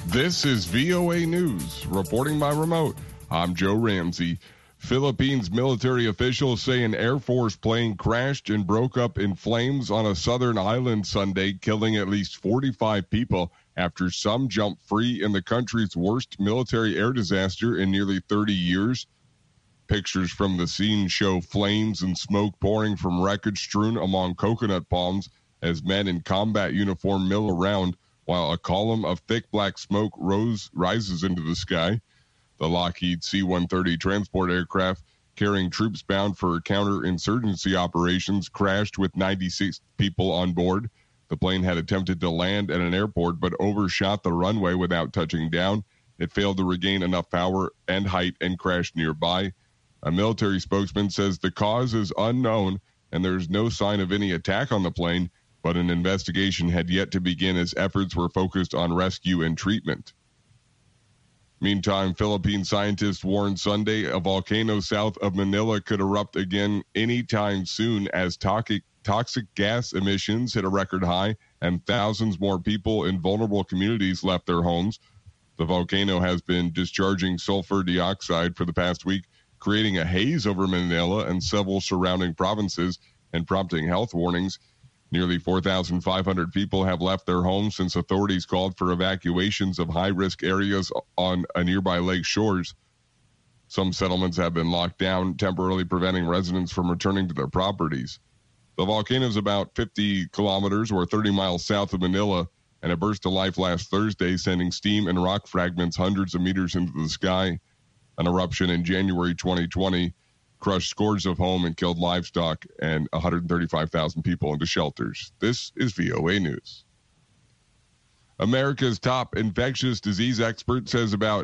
This is VOA News, reporting by remote. I'm Joe Ramsey. Philippines military officials say an Air Force plane crashed and broke up in flames on a southern island Sunday, killing at least 45 people after some jumped free in the country's worst military air disaster in nearly 30 years. Pictures from the scene show flames and smoke pouring from wreckage strewn among coconut palms as men in combat uniform mill around, while a column of thick black smoke rises into the sky. The Lockheed C-130 transport aircraft carrying troops bound for counterinsurgency operations crashed with 96 people on board. The plane had attempted to land at an airport but overshot the runway without touching down. It failed to regain enough power and height and crashed nearby. A military spokesman says the cause is unknown and there's no sign of any attack on the plane, but an investigation had yet to begin as efforts were focused on rescue and treatment. Meantime, Philippine scientists warned Sunday a volcano south of Manila could erupt again anytime soon as toxic gas emissions hit a record high and thousands more people in vulnerable communities left their homes. The volcano has been discharging sulfur dioxide for the past week, creating a haze over Manila and several surrounding provinces and prompting health warnings. Nearly 4,500 people have left their homes since authorities called for evacuations of high-risk areas on a nearby lake shores. Some settlements have been locked down, temporarily preventing residents from returning to their properties. The volcano is about 50 kilometers or 30 miles south of Manila, and it burst to life last Thursday, sending steam and rock fragments hundreds of meters into the sky. An eruption in January 2020 crushed scores of homes and killed livestock and 135,000 people into shelters. This is VOA News. America's top infectious disease expert says about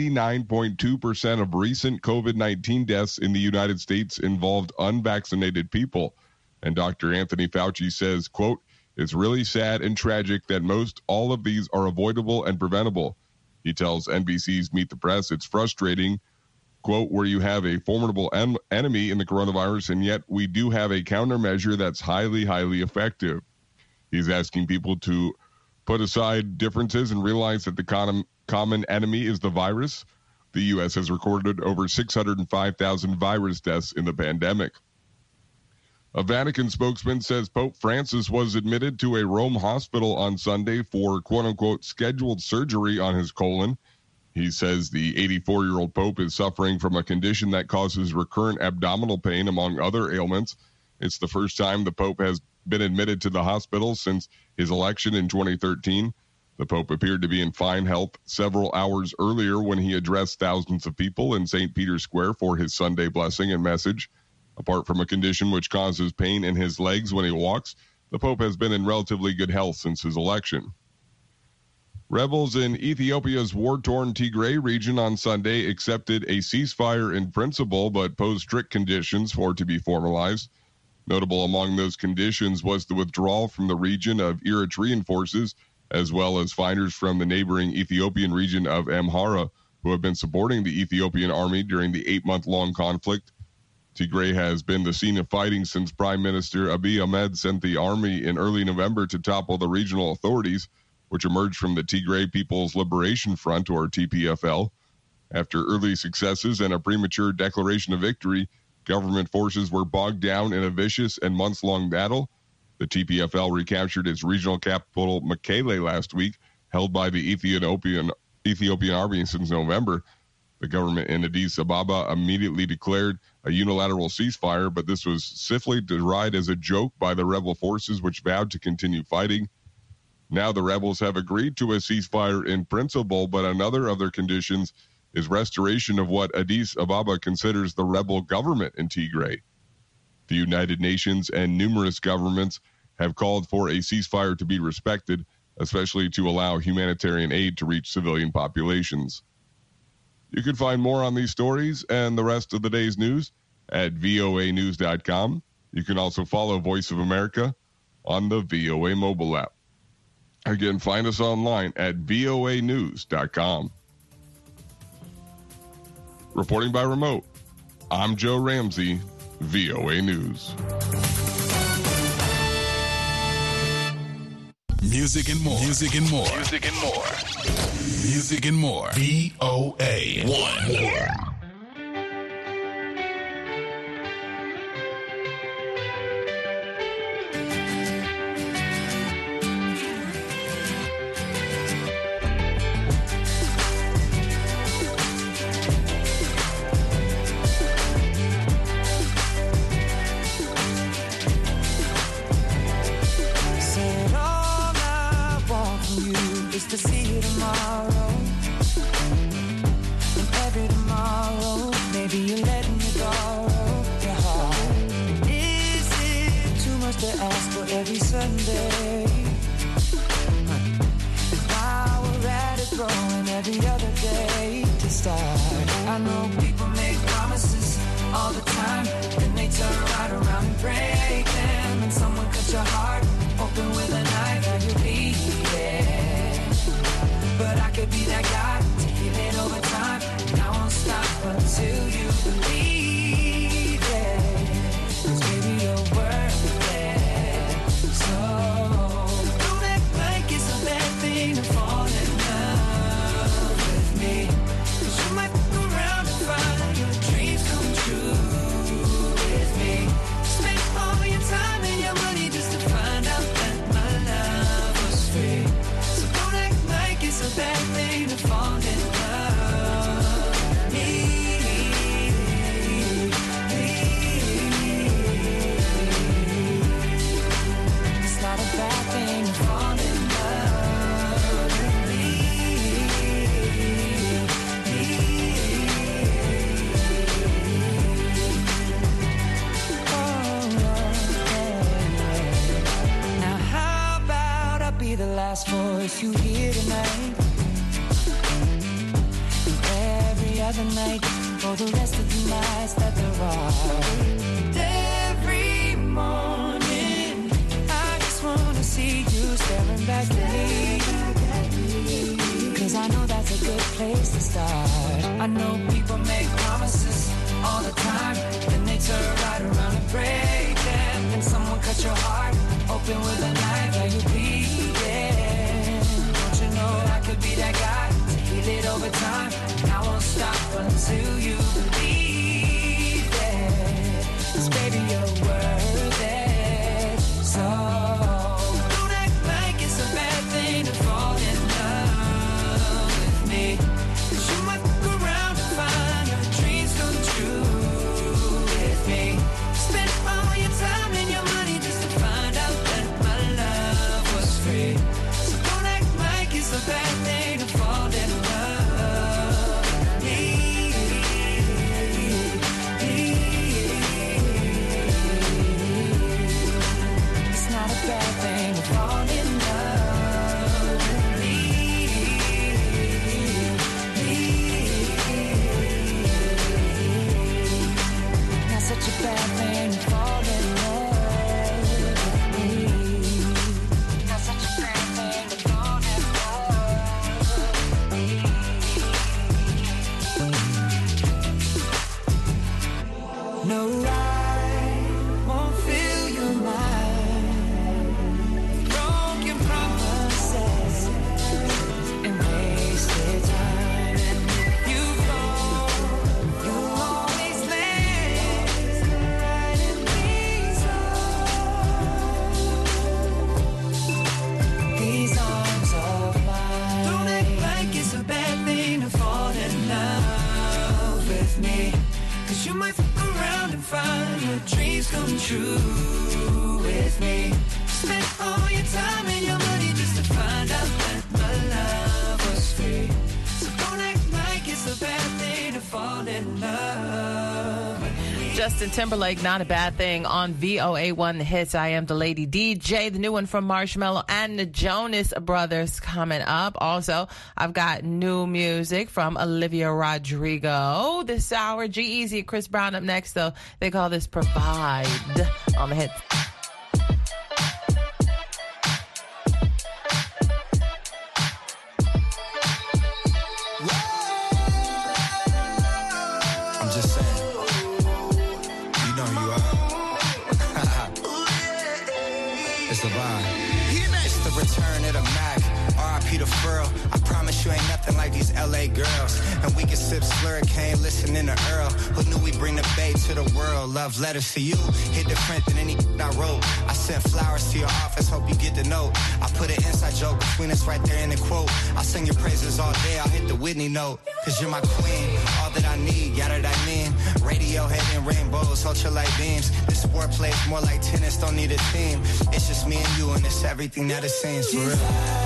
99.2% of recent COVID-19 deaths in the United States involved unvaccinated people. And Dr. Anthony Fauci says, quote, "It's really sad and tragic that most all of these are avoidable and preventable." He tells NBC's Meet the Press, "It's frustrating, quote, where you have a formidable enemy in the coronavirus, and yet we do have a countermeasure that's highly, highly effective." He's asking people to put aside differences and realize that the common enemy is the virus. The U.S. has recorded over 605,000 virus deaths in the pandemic. A Vatican spokesman says Pope Francis was admitted to a Rome hospital on Sunday for, quote-unquote, scheduled surgery on his colon. He says the 84-year-old Pope is suffering from a condition that causes recurrent abdominal pain, among other ailments. It's the first time the Pope has been admitted to the hospital since his election in 2013. The Pope appeared to be in fine health several hours earlier when he addressed thousands of people in St. Peter's Square for his Sunday blessing and message. Apart from a condition which causes pain in his legs when he walks, the Pope has been in relatively good health since his election. Rebels in Ethiopia's war-torn Tigray region on Sunday accepted a ceasefire in principle but posed strict conditions for it to be formalized. Notable among those conditions was the withdrawal from the region of Eritrean forces, as well as fighters from the neighboring Ethiopian region of Amhara, who have been supporting the Ethiopian army during the 8-month-long conflict. Tigray has been the scene of fighting since Prime Minister Abiy Ahmed sent the army in early November to topple the regional authorities, which emerged from the Tigray People's Liberation Front, or TPFL. After early successes and a premature declaration of victory, government forces were bogged down in a vicious and months-long battle. The TPFL recaptured its regional capital, Mekelle, last week, held by the Ethiopian army since November. The government in Addis Ababa immediately declared a unilateral ceasefire, but this was swiftly derided as a joke by the rebel forces, which vowed to continue fighting. Now the rebels have agreed to a ceasefire in principle, but another of their conditions is restoration of what Addis Ababa considers the rebel government in Tigray. The United Nations and numerous governments have called for a ceasefire to be respected, especially to allow humanitarian aid to reach civilian populations. You can find more on these stories and the rest of the day's news at voanews.com. You can also follow Voice of America on the VOA mobile app. Again, find us online at voanews.com. Reporting by remote, I'm Joe Ramsey, VOA News. Music and more. Music and more. Music and more. Music and more. VOA 1. To see you tomorrow, and every tomorrow, maybe you're letting me borrow your heart. Is it too much to ask for every Sunday? And while we're at it, throwing every other day to start. I know people make promises all the time, then they turn right around and break them. And someone cut your heart open with a knife, and you bleed. But I could be that guy to heal it over time. And I won't stop until you believe it. 'Cause baby, you're worth it. So don't act like it's a bad thing to fall in love with me. 'Cause you might look around and find your dreams come true with me. Spend all your time and your money just to find out that my love was free. So don't act like it's a bad thing to fall in love with me. It's not a bad thing to fall in love with me. Oh, yeah. Now how about I be the last voice you hear tonight? And every other night, for the rest of the nights that there are. And every morning, I just wanna see you staring back at me. 'Cause I know that's a good place to start. I know people make promises all the time, then they turn right around and break them. And someone cut your heart open with a knife, are you bleeding? Don't you know I could be that guy to heal it over time? And I won't stop until you believe it. 'Cause baby, you're worth it. So don't act like it's a bad thing to fall in love with me. 'Cause you might look around and find your dreams come true with me. Spend all your time and your money just to find out that my love was free. So don't act like it's a bad thing to fall in love with me. It's not a bad thing to fall in love with me. Not such a bad thing to fall in love with me. Not such a bad thing to fall in love with me. No, I won't fill your mind. Broken promises and wasted time. And if you fall, you'll always land right in these arms of mine. Don't act like it's a bad thing to fall in love with me. 'Cause you might fuck around and find your dreams come true with me. Spend all your time and your money just to find out that my love was free. So don't act like it's a bad thing to fall in love with me. Justin Timberlake, Not a Bad Thing on VOA1 The Hits. I am the Lady DJ, the new one from Marshmello and the Jonas Brothers coming up. Also, I've got new music from Olivia Rodrigo this hour. G-Eazy, Chris Brown up next, though. They call this Provide on The Hits. I'm just saying, you know who you are. It's the vibe. It's the return of the Mac. R.I.P. the Furl. I promise you ain't nothing like these L.A. girls. And we can sip Slurricane, listening to Earl. Who knew we bring the bay to the world? Love letters to you, hit different than any I wrote. I sent flowers to your office, hope you get the note. I put an inside joke between us right there in the quote. I'll sing your praises all day, I'll hit the Whitney note. Cause you're my queen, all that I need, yada that I mean. Radiohead and rainbows, ultralight beams. This sport plays more like tennis, don't need a team. It's just me and you and it's everything that it seems for real.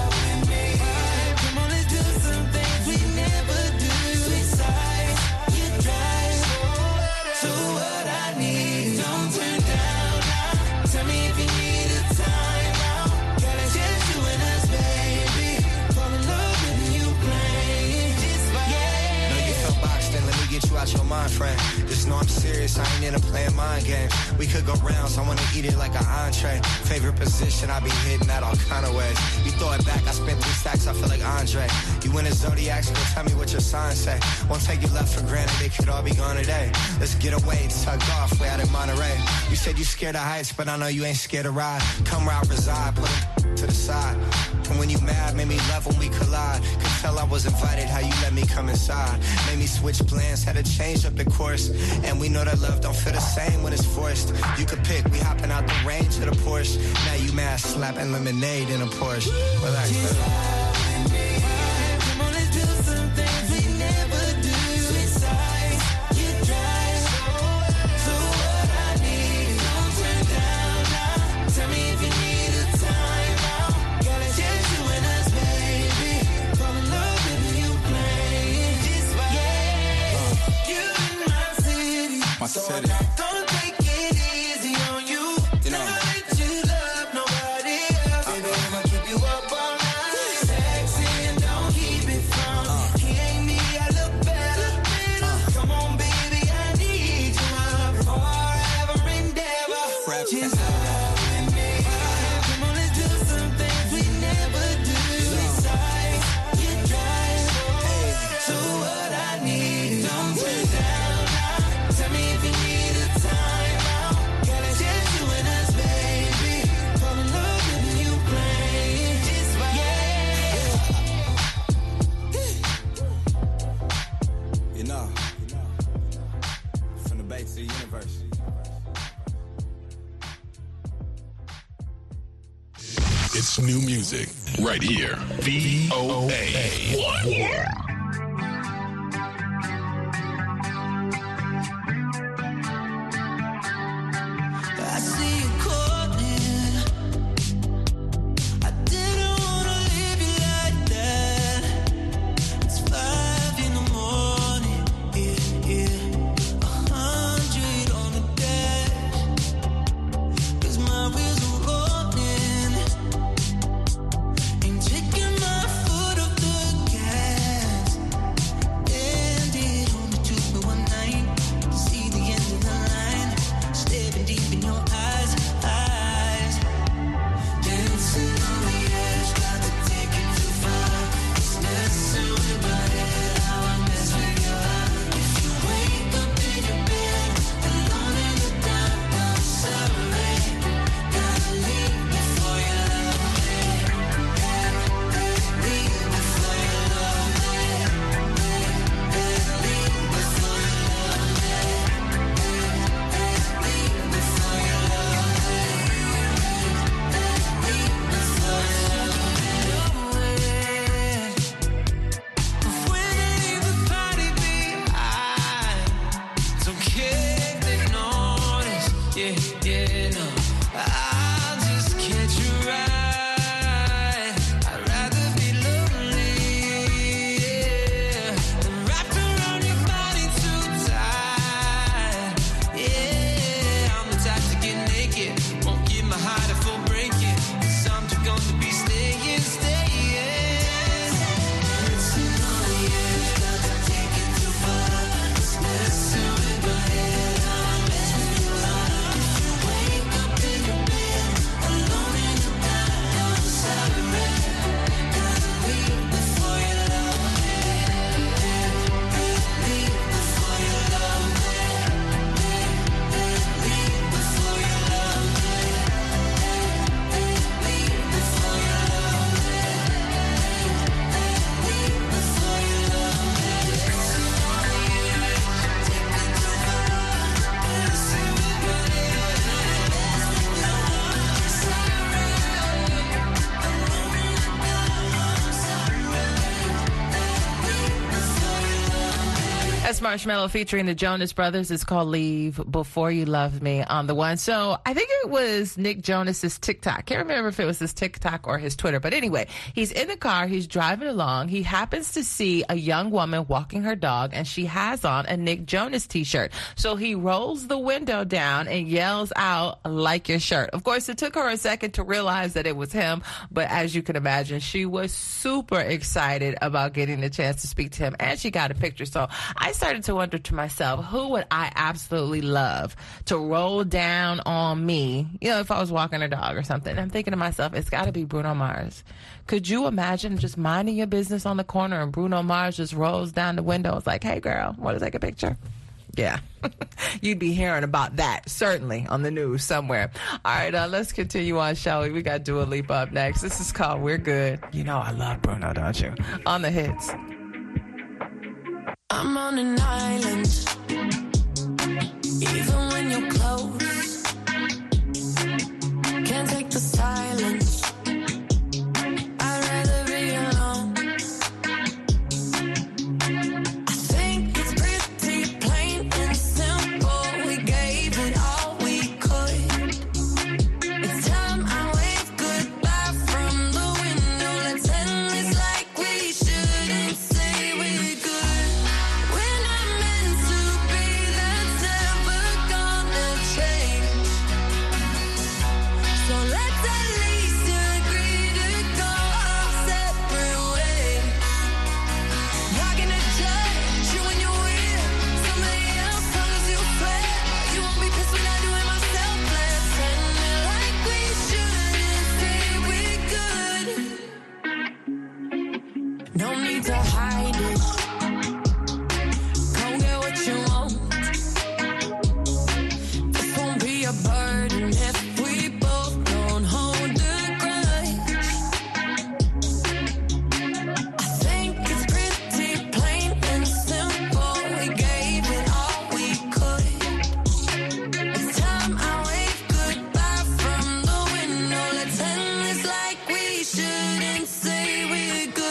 Come on, let's do some things we never do. Besides, you drive. So what I need, don't turn down now. Tell me if you need a time out. Girl, it's just you and us, baby. Fall in love with you playing. Yeah. No, you feel boxed in, let me get you out your mind, friend. Just know I'm serious, I ain't into playing mind games. We could go rounds, I wanna eat it like an entree. Favorite position, I be hitting that all kind of ways. You throw it back, I spent 3 stacks, I feel like Andre. You in a Zodiac, so tell me what your sign say. Won't take you left for granted, they could all be gone today. Let's get away, tugged off, way out in Monterey. You said you scared of heights, but I know you ain't scared to ride. Come where I reside, put it to the side. And when you mad, made me love when we collide. Could tell I was invited, how you let me come inside. Made me switch plans, had to change up the course. And we know that love don't feel the same when it's forced. You could pick, we hopping out the range of the Porsche. Now you mad, slapping lemonade in a Porsche. Relax, baby. Come on, let's do some things we never do. Besides, you drive. So what I need, don't turn down now. Tell me if you need a time out. Girl, it's just you and us, baby. Fall in love with you playing. Yeah, you in my city. My city. Don't take it easy on you. You know that you love nobody else. Baby, I'ma keep you up all night. Sexy and don't keep it from. Can't me, I look better. Come on, baby, I need you. Forever endeavor. Just love me. Come on, let's do some things we never do. Besides, you drive. So what I need, don't turn down now. Tell me if you need a time out. Girl, it's just you and us, baby. Fall in love with you playing. Just yeah. You know, from the bay to the universe. It's new music right here. VOA 1. I see you calling. I didn't wanna leave you like that. It's 5 in the morning. Yeah. 100 on the dash. 'Cause my wheels are rolling. Ain't taking my foot off the gas. Marshmello featuring the Jonas Brothers. It's called Leave Before You Love Me on the one. So I think it was Nick Jonas's TikTok. Can't remember if it was his TikTok or his Twitter. But anyway, he's in the car. He's driving along. He happens to see a young woman walking her dog, and she has on a Nick Jonas t-shirt. So he rolls the window down and yells out, "Like your shirt." Of course, it took her a second to realize that it was him. But as you can imagine, she was super excited about getting the chance to speak to him. And she got a picture. So I started to wonder to myself, who would I absolutely love to roll down on me, you know, if I was walking a dog or something. I'm thinking to myself, it's got to be Bruno Mars. Could you imagine just minding your business on the corner and Bruno Mars just rolls down the window? It's like, "Hey, girl, want to take a picture?" Yeah, you'd be hearing about that, certainly, on the news somewhere. All right, let's continue on, shall we? We got Dua Lipa up next. This is called We're Good. You know I love Bruno, don't you? On the hits. I'm on an island, even when you're close. Can't take the silence. I'd rather be alone. I think it's pretty plain and simple. We gave it all we could. It's time I wave goodbye from the window. Let's end this like we shouldn't say we're good. No need to hide it. Go get what you want. This won't be a burden if we both don't hold the grudge. I think it's pretty plain and simple. We gave it all we could. It's time I wave goodbye from the window. Let's end this like we shouldn't say we're good.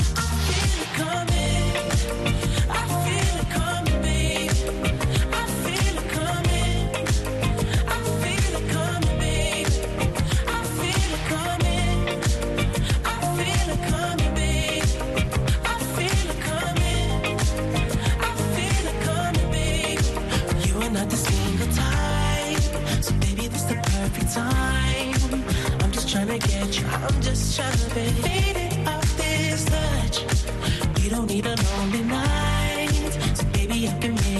I feel it coming, babe. I feel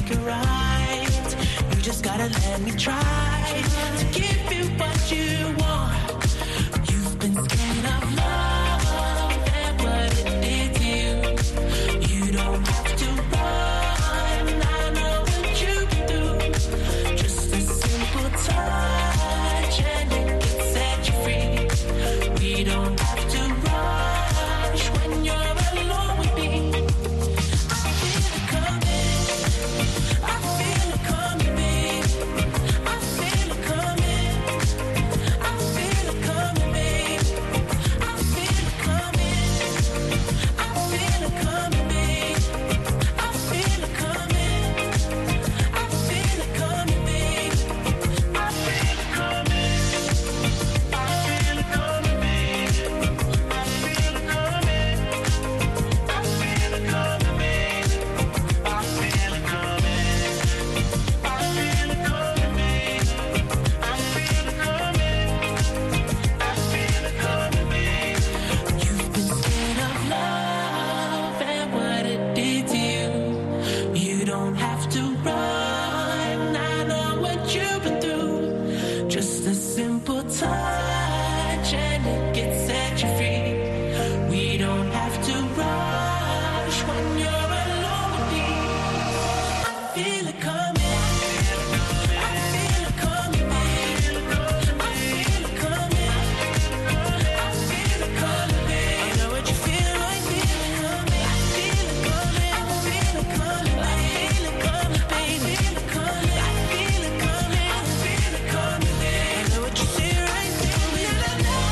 make it right. You just gotta let me try to give you what you want. You've been scared of love and what it did to you. You don't have to run, I know what you can do. Just a simple touch and it can set you free. We don't have to rush when you're alone with me. I feel it coming, I feel it coming, babe. I feel it coming, I feel it coming, babe. I feel it coming, I feel it coming, babe. I feel it coming, I feel it coming, babe. I feel it coming, I feel it coming, babe. I feel it coming, I feel it coming, babe. I feel it coming, I feel it coming, babe. I feel it coming, I feel it coming, babe. You've been scared of love and what it did to you. You don't have to run, I know what you've been through. Just a simple touch and it can set you free. We don't have to rush when you're alone with me. I feel it coming, I feel it coming, babe. I feel it coming, I feel it coming, babe. I know what you feel like, feel it coming. I feel it coming, I feel it coming, I feel it coming, babe. I feel it coming, I feel it coming, I feel it coming, babe. I know what you feel right, feel it. I feel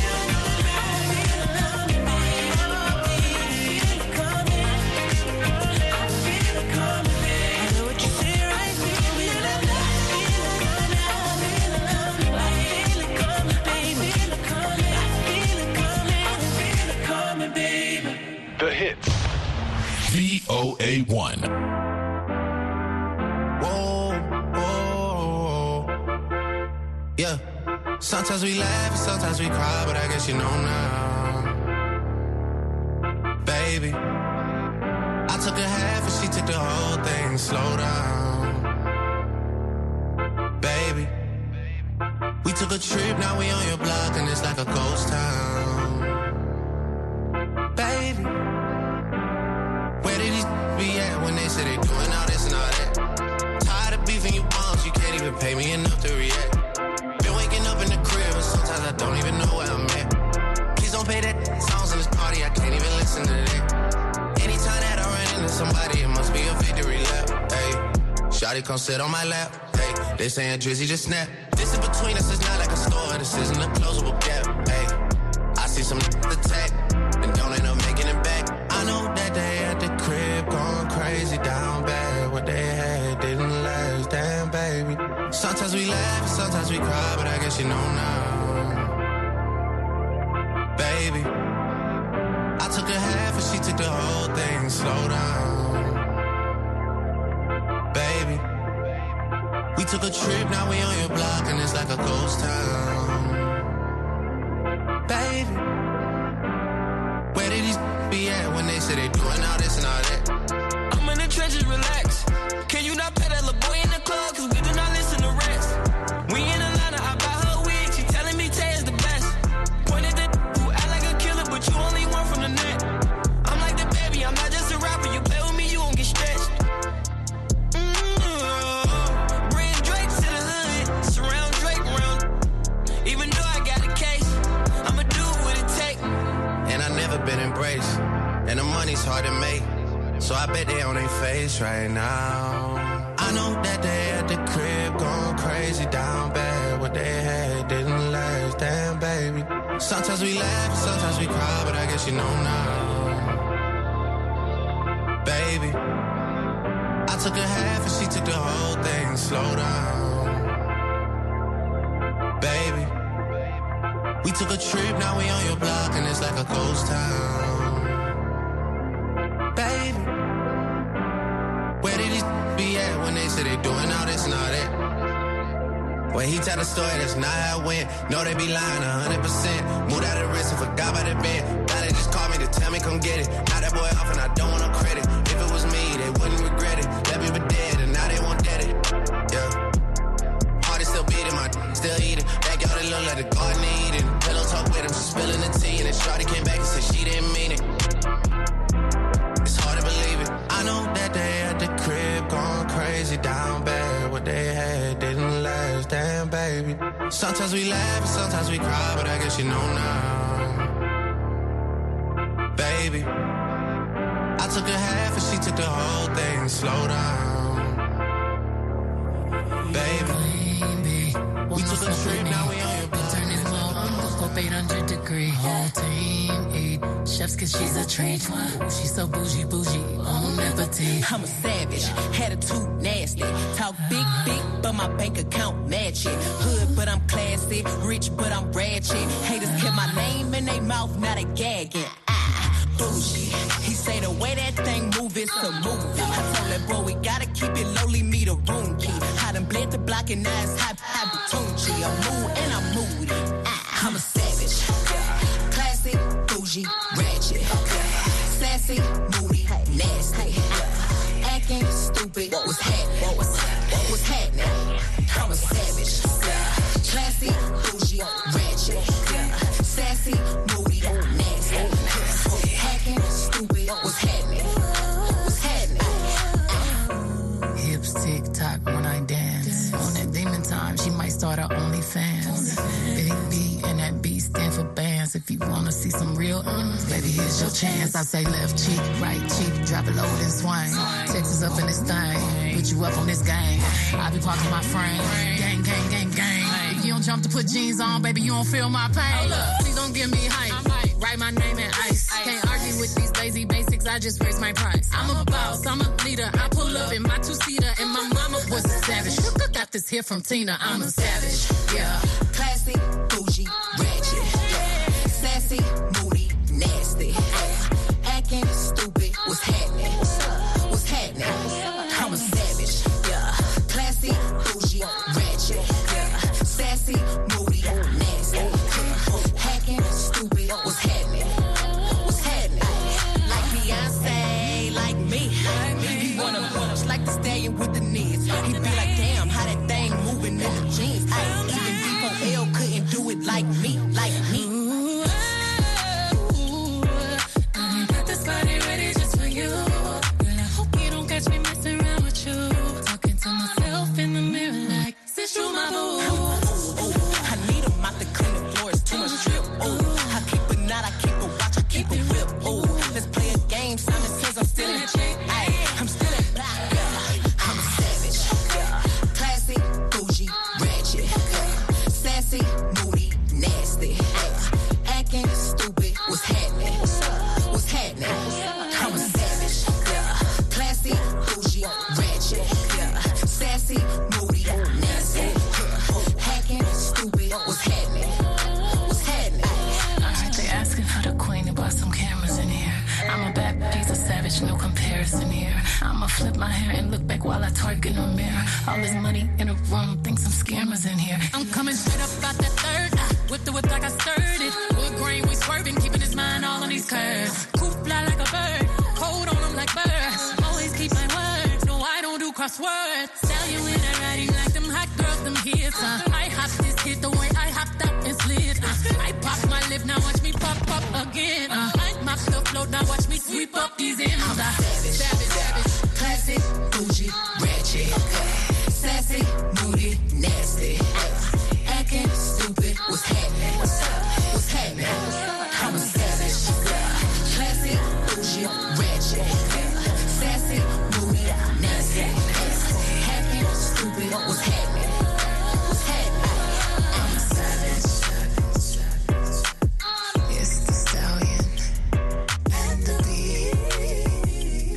it coming, babe. I feel it coming, I feel it coming, babe. I know what you feel right, feel it. I feel it coming, I feel it coming, I feel it coming, babe. Feel it coming, I feel it coming, I feel it coming, babe. The hits. VOA1. Whoa, whoa, yeah. Sometimes we laugh and sometimes we cry, but I guess you know now, baby. I took a half and she took the whole thing. Slow down, baby. We took a trip, now we on your block and it's like a ghost town, baby. Where did these be at when they say they doing all this and all that? Tired of beefing you bums, you can't even pay me enough to react. Been waking up in the crib and sometimes I don't even know where I'm at. Please don't play that songs in this party, I can't even listen to that. Anytime that I run into somebody, it must be a victory lap. Hey, shawty come sit on my lap. Hey, they saying Drizzy just snap. This is between us, it's not like a store, this isn't a closable gap. Hey, I see some attack and don't end up making it back. I know that they at the crib going crazy down bad. What they had didn't last, damn baby. Sometimes we laugh, sometimes we cry, but I guess you know now, baby. I took a half and she took the whole thing. Slow down, baby. We took a trip, now we on your block and it's like a ghost town, baby. Where did these be at when they say they doing all this and all that? I'm in the trenches, relax. Can you not pay that little boy in the club? Cause we do not listen to rest. We in Atlanta, I buy her wig. She telling me Tay is the best. Pointed at who act like a killer, but you only one from the net. I'm like the baby, I'm not just a rapper. You play with me, you won't get stretched. Bring Drake to the hood. Surround Drake round. Even though I got a case, I'ma do what it take. And I never been embraced, and the money's hard to make, so I bet they on their face right now. I know that they at the crib going crazy down bad. What they had didn't last, damn baby. Sometimes we laugh, sometimes we cry, but I guess you know now, baby. I took a half and she took the whole thing. Slow down, baby. We took a trip, now we on your block and it's like a ghost town, baby. Where did these be at when they say they doing all this and all that? When he tell the story, that's not how it went. No, they be lying 100%. Moved out of the wrist and forgot about the bed. Now they just call me to tell me come get it. Now that boy off and I don't want no credit. If it was me, they wouldn't regret it. Left me for dead and Sometimes we laugh and sometimes we cry, but I guess you know now. Baby, I took a half and she took the whole thing. Slow down. Baby, we took a trip, now we on your boat. Turn this mode up 800 degree. Whole team eat chefs cause she's a treat. She's so bougie, on appetit. I'm a savage, attitude nasty. Talk big, but my bank account match it. Hood, but I'm classy. Rich, but I'm ratchet. Haters kept my name in their mouth, now they gagging. Bougie. He say the way that thing move, it's a movie. I told that boy we gotta keep it lowly, me the room key. I done bled the block and now it's high Tunchi. I'm mood and I'm moody. I'm a savage. Classy, bougie, ratchet. Sassy, moody, nasty. Acting stupid, what's happening? What's happening? I'm a savage. Classy, bougie, ratchet. Sassy, moody, nasty. Acting stupid, what's happening? What's happening? Hips tick tock when I dance. On that demon time, she might start her OnlyFans. Big B and that B stand for bands. If you wanna see some real baby, here's your chance. I say left cheek, right cheek, drop it low and swing. Texas up in this thing, put you up on this gang. I be parking my frame, gang, gang, gang, gang. If you don't jump to put jeans on, baby, you don't feel my pain. Please don't give me hype. Write my name in ice. Can't argue with these lazy basics, I just raise my price. I'm a boss, I'm a leader. I pull up in my two-seater, and my mama was a savage. Got this here from Tina, I'm a savage. Yeah. Classy, bougie, ratchet. Sassy, moody, nasty. Acting stupid, what's happening? What's happening? I'm a savage. Yeah. Classy, bougie, ratchet. Sassy, moody, nasty. Acting stupid, what's happening? What's happening? Like Beyonce, like me. He wanna just like the stallion with the knees. He be like, damn, how that thing moving in the jeans. Even D4L couldn't do it like me, like me. I got this body ready just for you. Girl, I hope you don't catch me messing around with you. Talking to myself in the mirror like, sit through my boo. I need a mop to clean the floors, too much drip. I keep a knot, I keep a watch, I keep a whip. Let's play a game, Simon says I'm still in check. I'm still in black. I'm a savage. Classy, bougie, ratchet. Sassy, moody, nasty. Acting stupid, what's happening? What's happening? I'm a savage. Classy, bougie, ratchet. Sassy, moody, nasty. Acting stupid, what's happening? What's happening? Alright, they asking for the queen to buy some cameras in here. I'm a bad piece of savage, no comparison here. I'ma flip my hair and look back while I twerk in the mirror. All this money in a room, think some scammers in here. I'm coming straight up out that third. Whip the whip like I stirred it. Wood grain, we swerving, keeping his mind all on these curves. Coop fly like a bird, hold on them like birds. Always keep my word, no I don't do crosswords. Tell you in a writing like them hot girls, them hits. I hop this hit the way I hopped up and slid. I pop my lip, now watch me pop up again. I mop the float, now watch me sweep up these ends. I'm a savage. Savage. Classy, bougie, ratchet. Sassy, moody, nasty. Acting stupid, what's happening? What's happening? I'm a savage. Classy, bougie, ratchet. Sassy, moody, nasty. Acting stupid, what's happening? What's happening? I'm a savage. It's the stallion and the beat.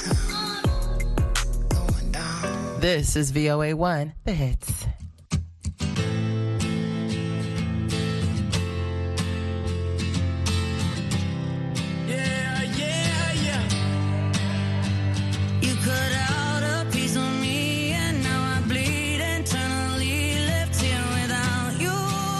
Going down. This is VOA1, The Hits. You cut out a piece of me, and now I bleed internally. Left here without you,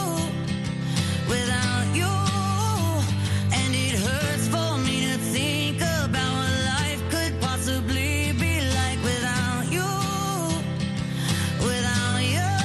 and it hurts for me to think about what life could possibly be like without you, without you.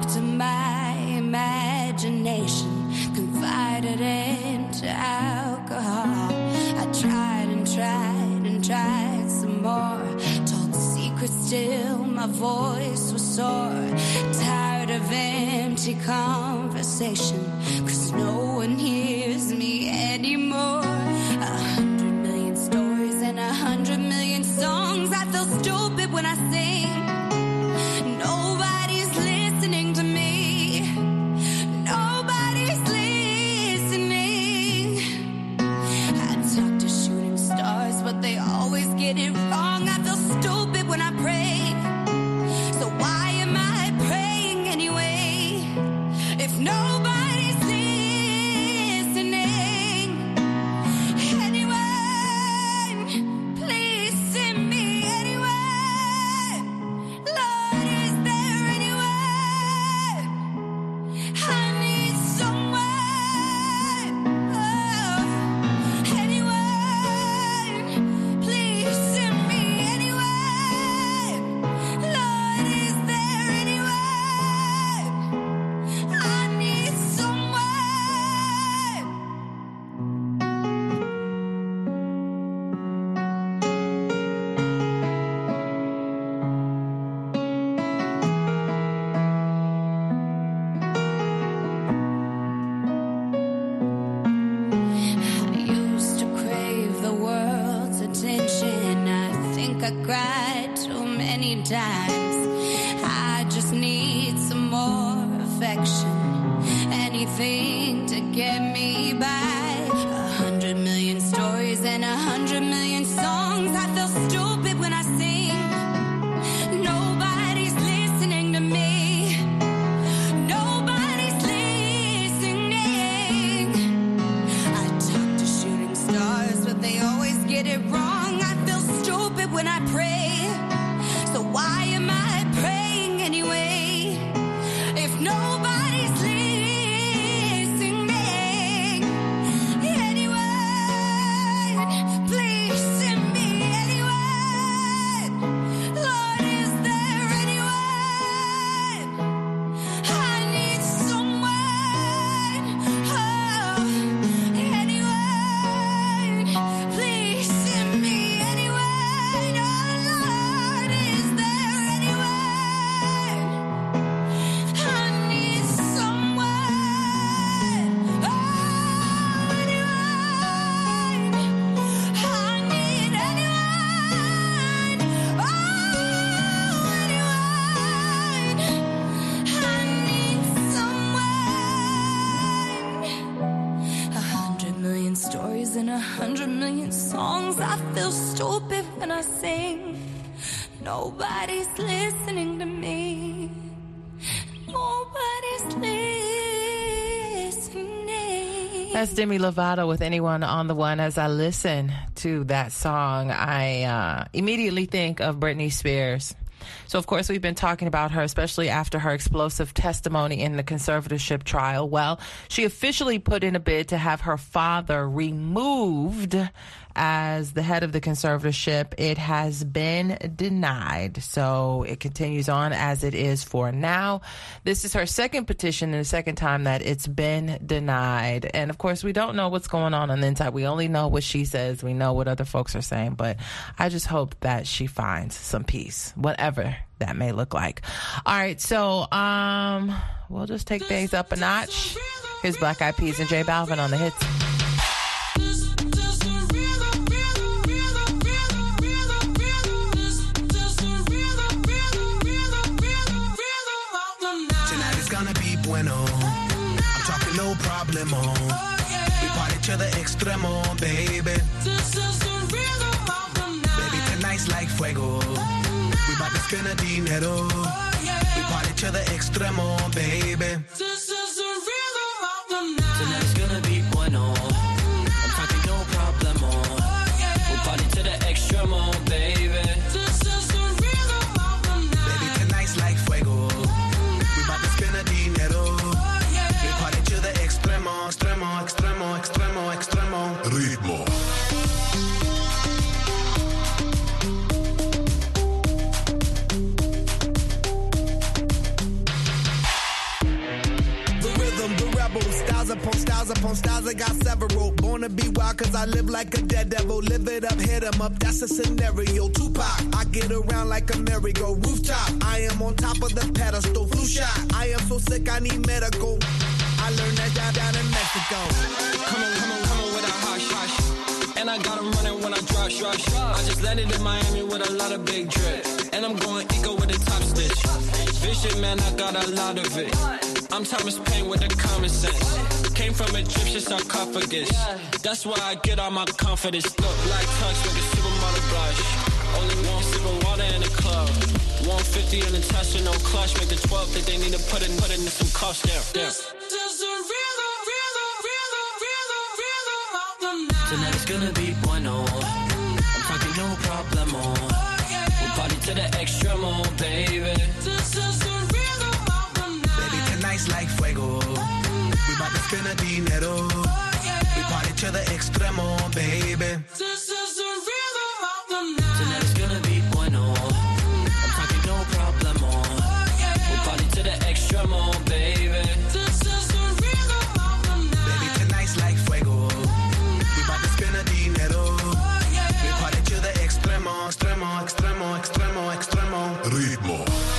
talk to my imagination, confided into alcohol. I tried and tried and tried some more, told secrets still my voice was sore. Tired of empty conversation, 'cause no one hears me anymore. 100 million stories and 100 million songs. I feel stupid when I sing. Nobody's listening to me. Nobody's listening. I talk to shooting stars, but they always get it wrong. I feel stupid when I pray. So why am I praying anyway? If nobody's listening, anyone, please send me anyone. Lord, is there anyone? I need someone. Oh, anyone, please send me anyone. Lord, is there anyone? I need someone. I used to crave the world's attention. I think I cried too many times. I just need some more affection. Anything to get me by. 100 million stories and 100 million songs. I feel stupid when I sing. Nobody's listening to me. Nobody's listening. I talk to shooting stars, but they always get it wrong. I feel stupid when I pray. So why am I praying anyway? If nobody's listening, anyone, please send me anyone. Lord, is there anyone? I need someone. Oh, anyone, please send me anyone. Oh, Lord, is there anyone? I need someone. Oh, anyone. I need anyone. Oh, anyone. I need someone. 100 million stories and 100 million songs. I feel stupid when I sing. Nobody's listening to me. Nobody's listening. That's Demi Lovato with Anyone on the One. As I listen to that song, I immediately think of Britney Spears. So, of course, we've been talking about her, especially after her explosive testimony in the conservatorship trial. Well, she officially put in a bid to have her father removed as the head of the conservatorship. It has been denied. So it continues on as it is for now. This is her second petition and the second time that it's been denied. And, of course, we don't know what's going on the inside. We only know what she says. We know what other folks are saying. But I just hope that she finds some peace, whatever that may look like. All right, so we'll just take things up a notch. Here's Black Eyed Peas and J Balvin on the hits. Tonight is gonna be bueno. I'm talking no problemo. We party to the extremo, baby. Baby, tonight's like fuego. We bout to spend a dinero. We party to the extremo, baby. Tonight's gonna be bueno. I'm talking no problemo. We party to the extremo, baby. Baby, tonight's like fuego. We bout to spend a dinero. We party to the extremo, extremo, extremo, extremo, extremo. Ritmo. Styles upon styles, I got several. Born to be wild cause I live like a dead devil. Live it up, hit 'em up, that's a scenario. Tupac, I get around like a merry-go. Rooftop, I am on top of the pedestal. Flu shot, I am so sick I need medical. I learned that down in Mexico. Come on with a hush. And I got 'em running when I rush. I just landed in Miami with a lot of big drip. And I'm going eco with a top stitch. Vision, man, I got a lot of it. I'm Thomas Paine with the common sense. Came from Egyptian sarcophagus. That's why I get all my confidence. Look, black tux with a supermodel blush. Only one sip of water in the club. 150 in the Tesla, no clutch. Make the 12 think they need to put in some cost there. Tonight it's gonna be bueno. I'm talking no problemo. We party to the extremo, baby. Baby, tonight's like fuego. We bout to spend a dinero. We party to the extremo, baby. Tonight it's gonna be bueno. I'm talking no problemo. We party to the extremo, baby. Baby, tonight's like fuego. We bout to spend a dinero. We party to the extremo, extremo, extremo, extremo, extremo. Ritmo.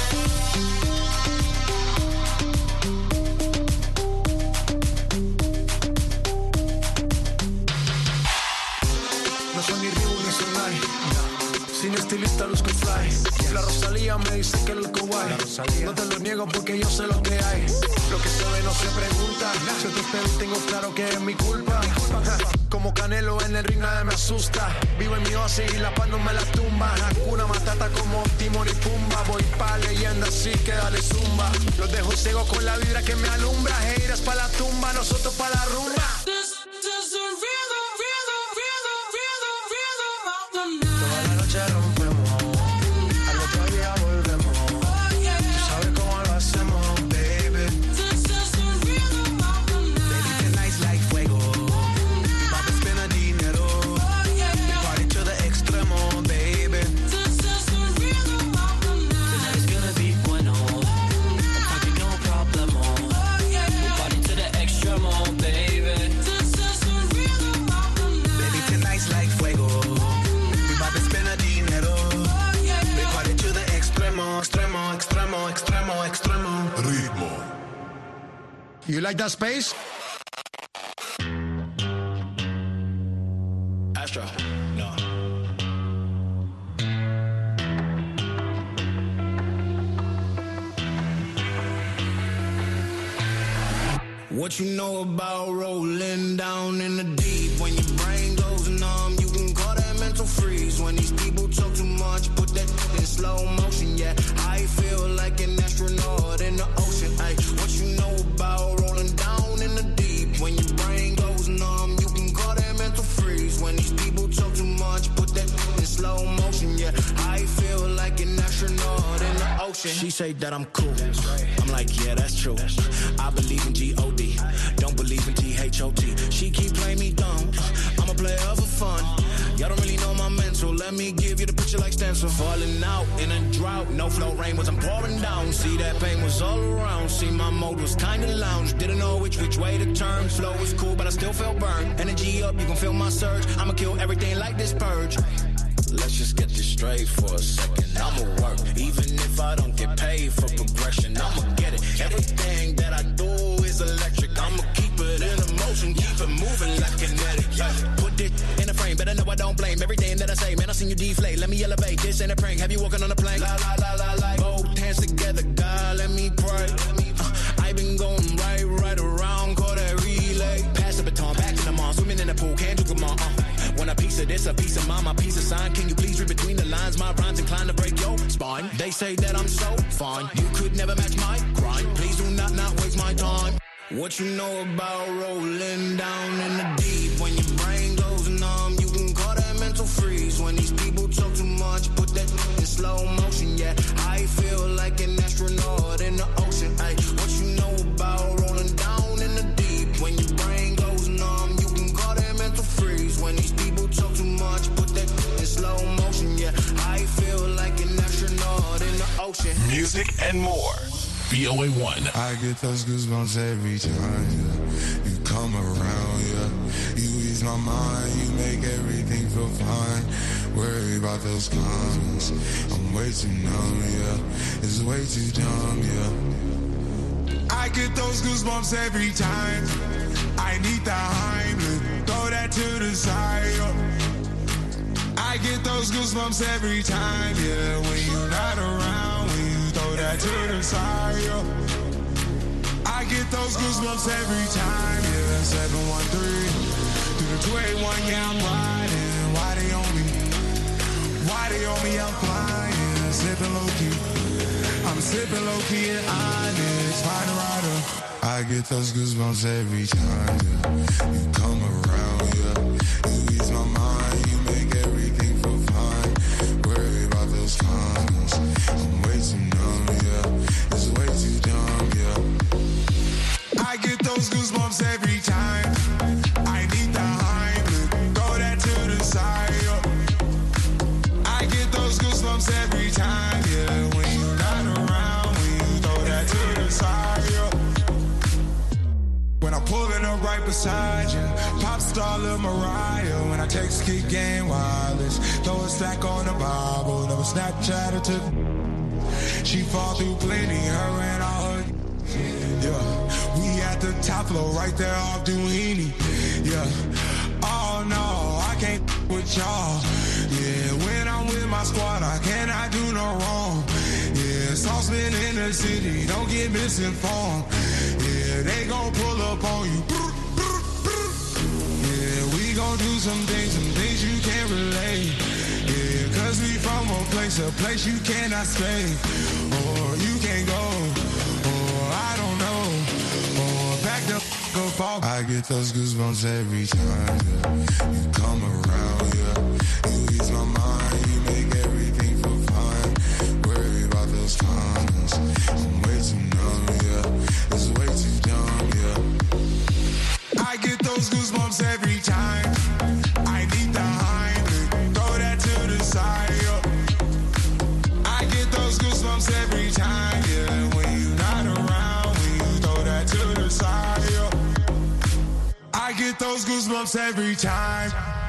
No soy ni Reebok ni Sonai. Sin estilista luzco fly. La Rosalía me dice que luzco guay. No te lo niego porque yo sé lo que hay. Lo que se ve no se pregunta. Si te espero tengo claro que es mi culpa. Como Canelo en el ring nada me asusta. Vivo en mi oasis y la paz no me la tumba. Hakuna Matata como Timon y Pumba. Voy pa' leyenda así que dale zumba. Los dejo ciego con la vibra que me alumbra. Heiras pa' la tumba, nosotros pa' la rumba. Toda la noche rompemos, al otro día volvemos. Tú sabes cómo lo hacemos, baby. Baby, tonight's like fuego. We bout to spend a dinero. We party to the extremo, baby. Tonight it's gonna be bueno. I'm talking no problemo. We party to the extremo, baby. Baby, tonight's like fuego. We bout to spend a dinero. We party to the extremo, extremo, extremo, extremo, extremo. Ritmo. You like that space? Astra, no. What you know about rolling down in the deep? When your brain goes numb, you can call that mental freeze. When these people talk too much, put that in slow motion. Yeah, I feel like an astronaut in the ocean. Ay, what you know about rolling down in the deep? When your brain goes numb, you can call that mental freeze. When these people talk too much, put that in slow motion. Yeah, I feel like an astronaut in the ocean. She say that I'm cool. I'm like, yeah, that's true. I believe in G-O-D. Don't believe in T-H-O-T. She keep playing me dumb. I'm a player for fun. Y'all don't really know my mental. Let me give you the picture like stencil. Falling out in a drought. No flow rain was I'm pouring down. See that pain was all around. See my mode was kinda lounge. Didn't know which way to turn. Flow was cool, but I still felt burned. Energy up, you can feel my surge. I'ma kill everything like this purge. Let's just get this straight for a second. I'ma work, even if I don't get paid for progression. I'ma get it. Everything that I do is electric. I'ma keep it in motion, keep it moving like kinetic. Put it in a frame, better know I don't blame everything that I say. Man, I seen you deflate. Let me elevate. This ain't a prank. Have you walking on a plane? La la la la la. Both hands together, God, let me pray. I been going right around, call that relay. Pass the baton, back to the mall, swimming in the pool, can't do come on. Want a piece of this, a piece of mine, my piece of sign. Can you please read between the lines? My rhymes inclined to break your spine. They say that I'm so fine. You could never match my grind. Please do not waste my time. What you know about rolling down in the deep? When your brain goes numb, you can call that mental freeze. When these people talk too much, put that in slow motion. Yeah, I feel like an astronaut in the ocean. Ay, what you know about rolling down in the deep? When your brain goes numb, you can call that mental freeze. When these people talk too much, put that in slow motion. Yeah, I feel like an astronaut in the ocean. Music and more. VOA1. I get those goosebumps every time, yeah. You come around, yeah. You ease my mind, you make everything feel fine. Worry about those comments. I'm way too numb, yeah. It's way too dumb, yeah. I get those goosebumps every time. I need the Heimlich, throw that to the side, yeah. I get those goosebumps every time, yeah. When you're not around, when you throw that to the side, yeah. I get those goosebumps every time, yeah. 713 through the 281, yeah, I'm riding. Why they on me? Why they on me? I'm flying, sipping low key. I'm sipping low key in Onyx, find a rider. I get those goosebumps every time, yeah. You come around, yeah. You ease my mind, you make everything feel fine. Worry about those comments. I'm way too numb, yeah. It's way too dumb, yeah. I get those goosebumps every time. I need the Heimlich, throw that to the side, yeah. I get those goosebumps every time, yeah. When you're not around, when you throw that to the side, yeah. When I'm pulling up right beside you, pop star Lil Mariah. When I text Kick Game Wireless, throw a stack on the Bible, never Snapchat her to. She fall through plenty, her and all her. Yeah, we at the top floor, right there off Duini. Yeah, oh no, I can't with y'all. Yeah, when I'm with my squad, I cannot do no wrong. Yeah, saucepan in the city, don't get misinformed. Yeah, they gon' pull up on you. Yeah, we gon' do some things you can't relate. Yeah, cause we from a place you cannot stay. Or you can't go, or I don't know. Or back the go fall. I get those goosebumps every time, yeah. You come around, yeah. You ease my mind, you make everything feel fine. Worry about those comments. I'm way too numb, yeah. It's way too dumb, yeah. I get those goosebumps every time. I need the Heimlich, throw that to the side, yeah. I get those goosebumps every time, yeah. When you're not around, when you throw that to the side, yeah. I get those goosebumps every time.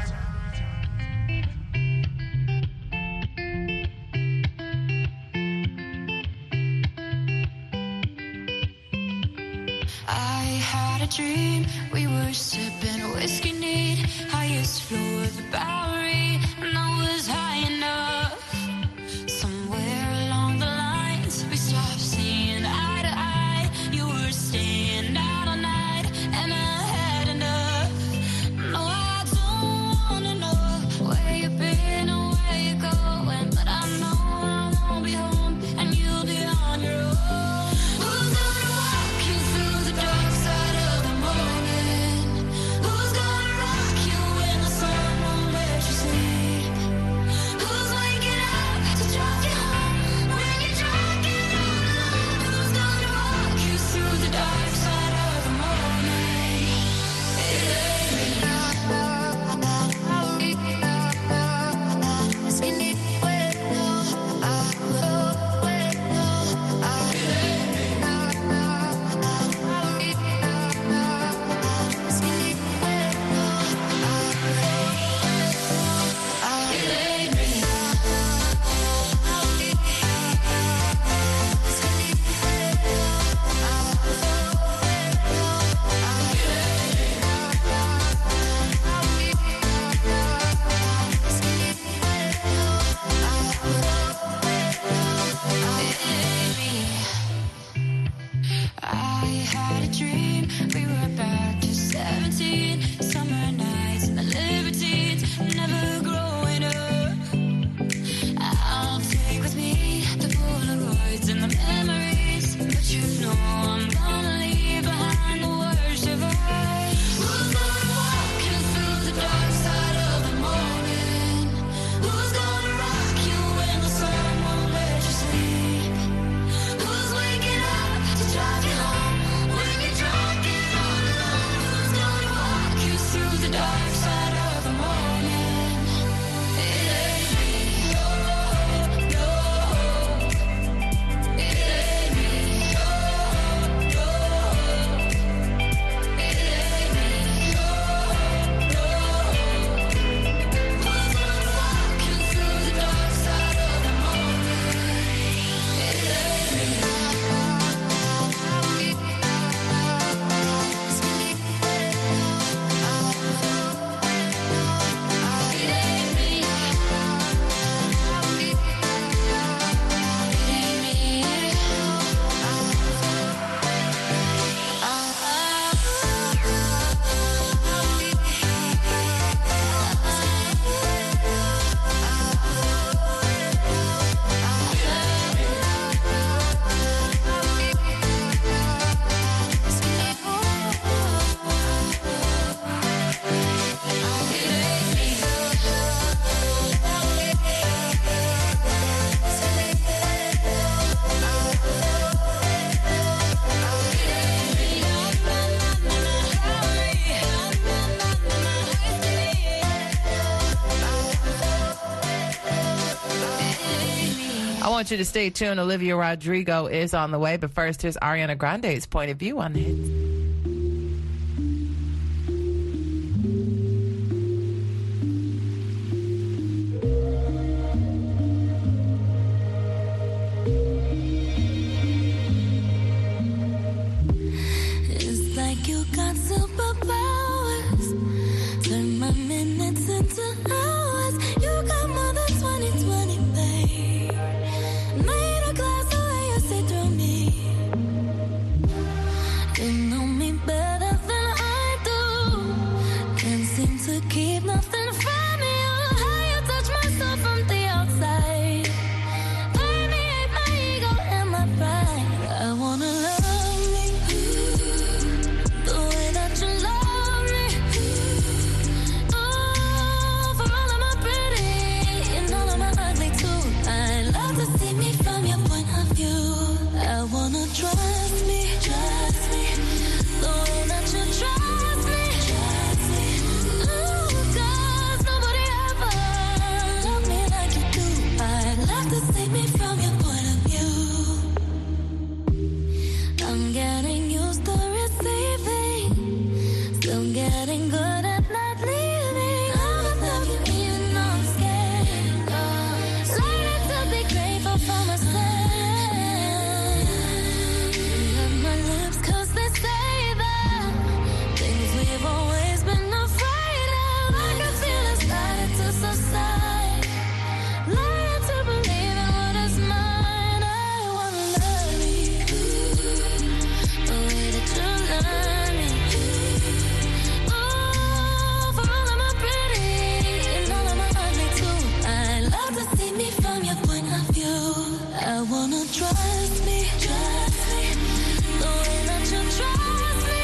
I had a dream, we were sipping whiskey neat, highest floor of the Bowery, and I was high enough. Somewhere along the lines, we stopped seeing eye to eye. You were staying out all night, and I had enough. No, I don't wanna know where you've been or where you're going, but I know I won't be home, and you'll be on your own. Who's gonna walk you through the dark side of the morning? Who's gonna rock you when the sun won't let you sleep? Who's waking up to drive you home when you're drunk and all alone? Who's gonna walk you through the dark side of the morning? It ain't me. I had a dream, we were back to 17. Summer nights and the libertines, never growing up. I'll take with me the Polaroids and the memories, but you know I'm gonna leave behind the worst of us. Who's gonna walk you through the dark side of the morning? Who's gonna rock you when the sun won't let you sleep? Who's waking up to drive you home when you're drunk and all alone? Who's gonna walk you through the dark side of the morning? want you to stay tuned. Olivia Rodrigo is on the way. But first, here's Ariana Grande's point of view on the hits. It's like you got superpowers. Turn my minutes into hours. You got more than 20/20, babe. Made a glass the way you see through me. You know me better than I do. Can't seem to keep nothing from you. How you touch myself from the outside. Permeate my ego and my pride. I wanna love me the way that you love me. Oh, for all of my pretty and all of my ugly too. I love to see me from your point of view. I wanna trust me the way that you trust me. Ooh, 'cause nobody ever loved me like you do. I love to see me from your point of view. I'm getting used to receiving, still getting good at not leaving. I'm in love with you, you know I'm scared. Learning to be grateful for myself. Love my lips 'cause they say that things we've always been afraid of. I can feel it starting to subside. Learn to believe in what is mine. I wanna love you the way that you love me. Oh, for all of my pretty and all of my ugly too. I love to see me from your point of view. I wanna trust me the way that you trust me.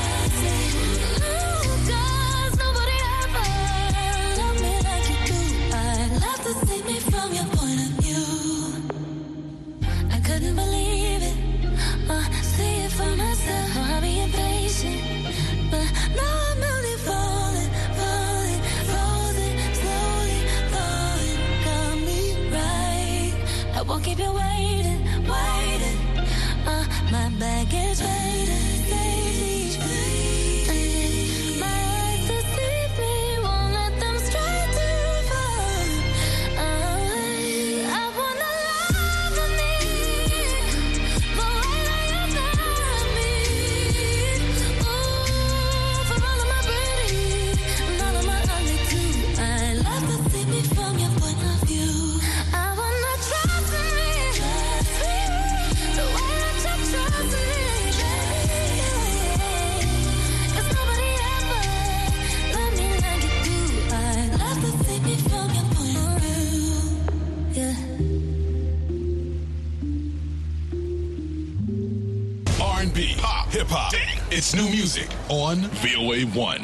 Ooh, 'cause nobody ever loved me like you do. I love to see me from your point of view. I couldn't believe it, see it for myself. I'll be impatient, but now I'm only falling, frozen, slowly falling. Got me right. I won't keep you waiting. My baggage waiting, my eyes deceive me, won't let them stray too far. I wanna love me the way that you love me. Ooh, for all of my pretty and all of my ugly too. I love to see me from your point of view. I wanna trust me the way that you trust me. 'Cause nobody ever loved me like you do. I love to see me from your point of view. Yeah. R&B, pop, hip hop. It's new music on VOA 1.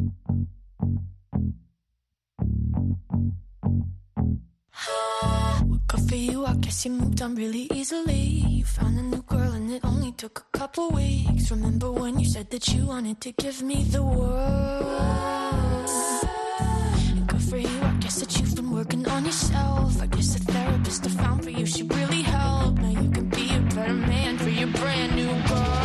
Good for you, I guess you moved on really easily. You found a new girl and it only took a couple weeks. Remember when you said that you wanted to give me the world? And good for you, I guess that you've been working on yourself. I guess the therapist I found for you should really help. Now you can be a better man for your brand new girl.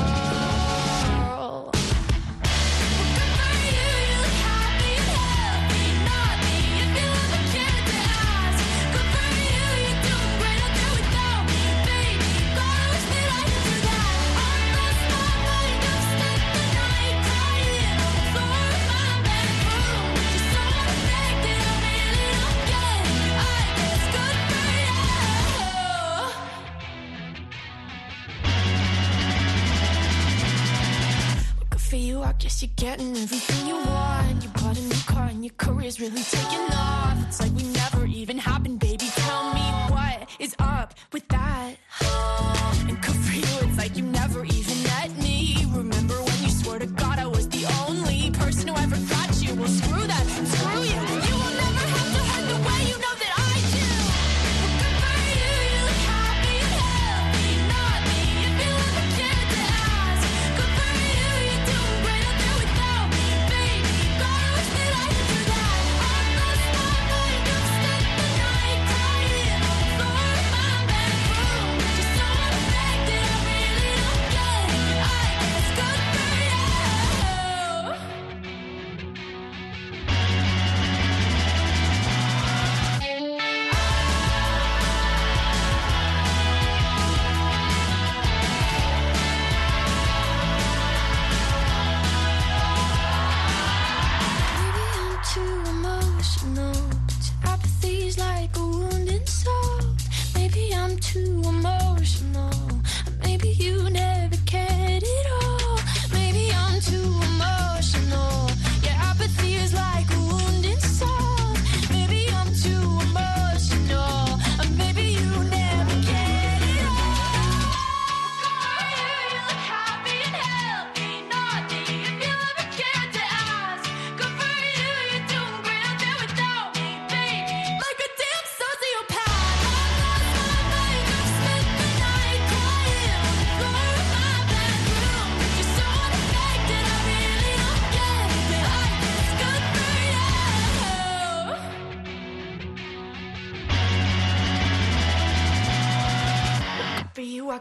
I guess you're getting everything you want. You bought a new car and your career's really taking off. It's like we never even happened, baby. Tell me what is up with that. And good for you, it's like you never even met me. Remember when you swore to God I was the only person who ever got you? Well, screw that, screw you. You will never have to hurt the way you know that I do. Good for you, you look happy and healthy. Not me, if you ever cared to ask. Good for you, you're doing great out there without me, baby. God, I wish that I could do that. On the spotlight, you spent the night crying on the floor of my bed.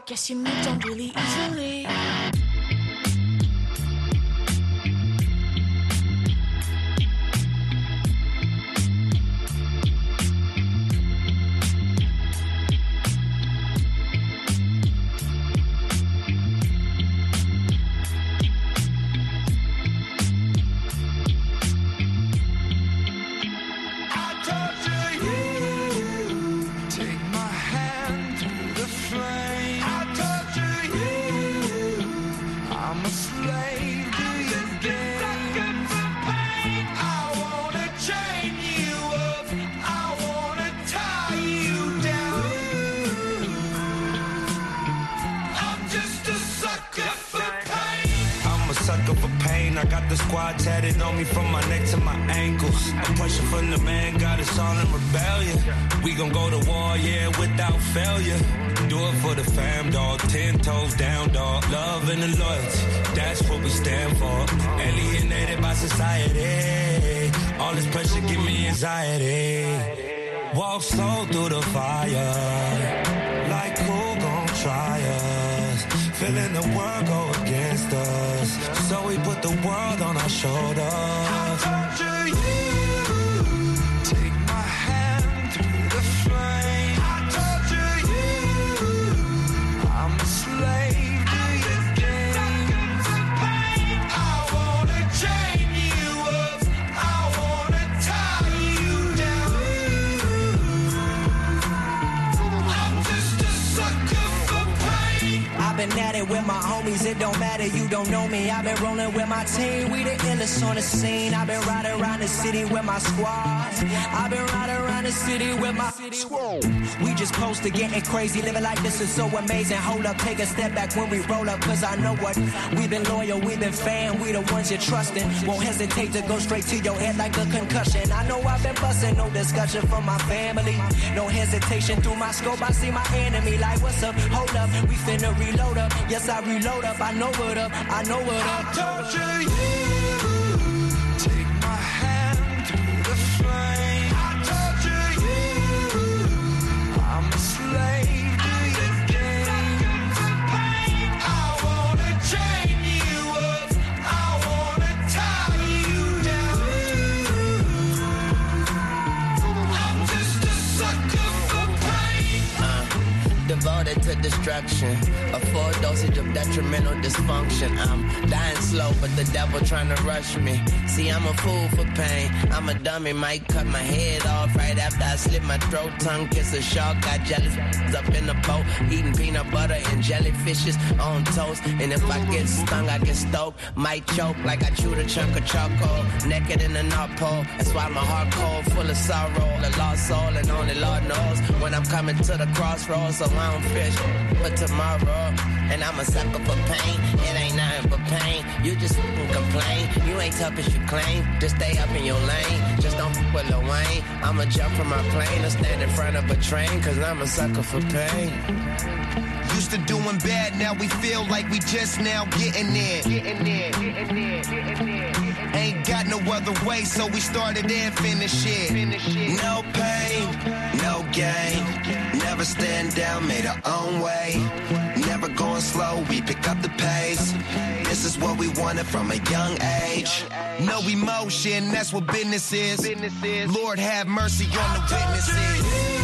Guess you moved on really easily. I got the squad tatted on me from my neck to my ankles. I'm pushing from the man, got us all in rebellion. We gon' go to war, yeah, without failure. Do it for the fam, dog. 10 toes down, dog. Love and the loyalty, that's what we stand for. Alienated by society. All this pressure give me anxiety. Walk slow through the fire. Like who gon' try us? Feeling the world go against us. So we put the world on our shoulders. I torture you. Take my hand through the flame. I torture you. I'm a slave to your game. I wanna chain you up. I wanna tie you down. I'm just a sucker for pain. I've been at it with my homies, it don't matter, you don't know me. I've been rolling with my team, we the illest on the scene. I've been riding around the city with my squad. I've been riding around the city with my squad. We just close to getting crazy, living like this is so amazing. Hold up, take a step back when we roll up, cause I know what. We've been loyal, we've been fan, we the ones you're trusting. Won't hesitate to go straight to your head like a concussion. I know I've been busting, no discussion from my family. No hesitation through my scope, I see my enemy like, what's up, hold up, we finna reload up. Yes, I reload up, I know what up, I know what up. I torture you. Take my hand through the flame. I torture you. I'm a slave to your game. I wanna chain you up. I wanna tie you down. I'm just a sucker for pain. Devoted to destruction, a full dosage of detrimental dysfunction. I'm dying slow, but the devil trying to rush me. See, I'm a fool for pain. I'm a dummy, might cut my head off right after I slit my throat. Tongue kiss a shark, got jealous up in the boat, eating peanut butter and jellyfishes on toast. And if I get stung, I get stoked. Might choke like I chewed a chunk of charcoal. Naked in the North Pole, that's why my heart cold, full of sorrow. A lost soul, and only Lord knows when I'm coming to the crossroads. So I don't fish for tomorrow. And I'm a sucker for pain. It ain't nothing but pain. You just complain. You ain't tough as you claim. Just stay up in your lane. Just don't f with Lil Wayne. I'ma jump from my plane or stand in front of a train, cause I'm a sucker for pain. Used to doing bad, now we feel like we just now getting there. Ain't got no other way, so we started and finished it. No pain, no gain. Never stand down, made our own way. Never going slow, we pick up the pace. This is what we wanted from a young age. No emotion, that's what business is. Lord have mercy on the witnesses.